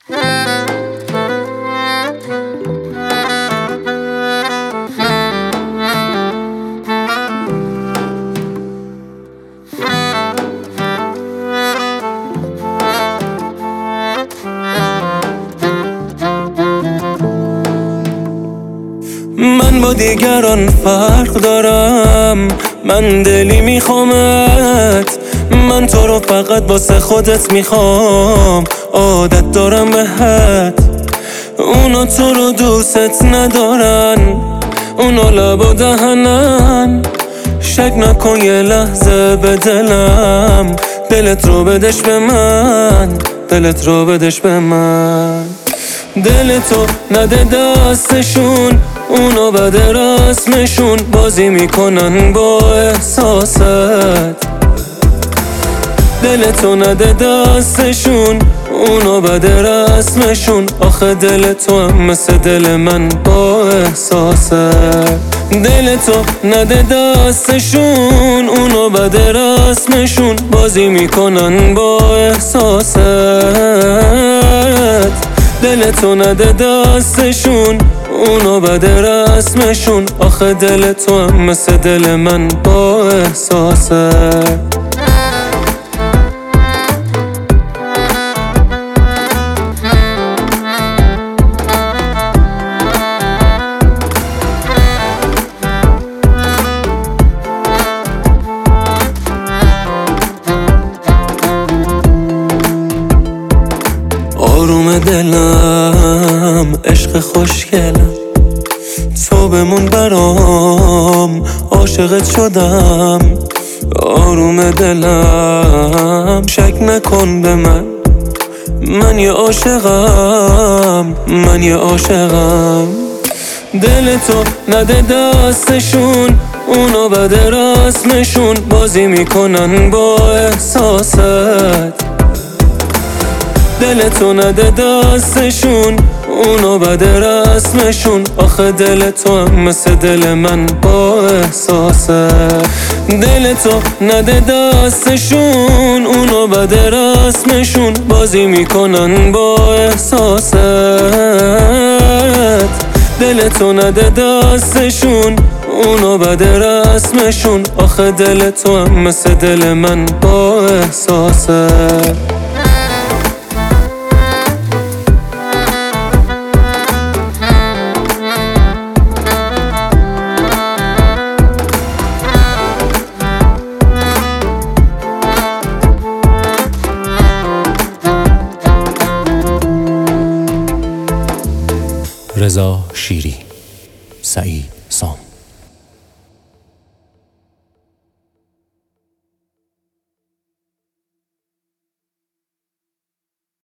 من با دیگران فرق دارم، من دلی میخوامت، من تو رو فقط واسه خودت میخوام، عادت دارم بهت. اونا تو رو دوست ندارن، اونا لب و دهنن، شک نکن یه لحظه به دلم، دلت رو بدش به من، دلت رو بدش به من. دلتو نده دستشون، اونا بد رسمشون، بازی میکنن با احساست. دلتو نده دستشون، اونا بد رسمشون، آخه دل تو هم مثل دل من با احساست. دلتو نده دستشون، اونا بد رسمشون، بازی میکنن با احساست. دلتو نده دستشون، اونا بد رسمشون، آخه دل تو هم مثل دل من با احساسه. آروم دلم، عشق خوشگلم، تو بمون برام، عاشقت شدم. آروم دلم، شک نکن به من، من یه عاشقم، من یه عاشقم. دلتو نده دستشون، اونا بد رسمشون، بازی میکنن با احساست. دلتو نده دستشون، اونا بد رسمشون، آخه دل تو هم مثل دل من با احساسه. دلتو نده دستشون، اونا بد رسمشون، بازی میکنن با احساست. دلتو نده دستشون، اونا بد رسمشون، آخه دل تو هم مثل دل من با احساسه. رضا شیری، سعید.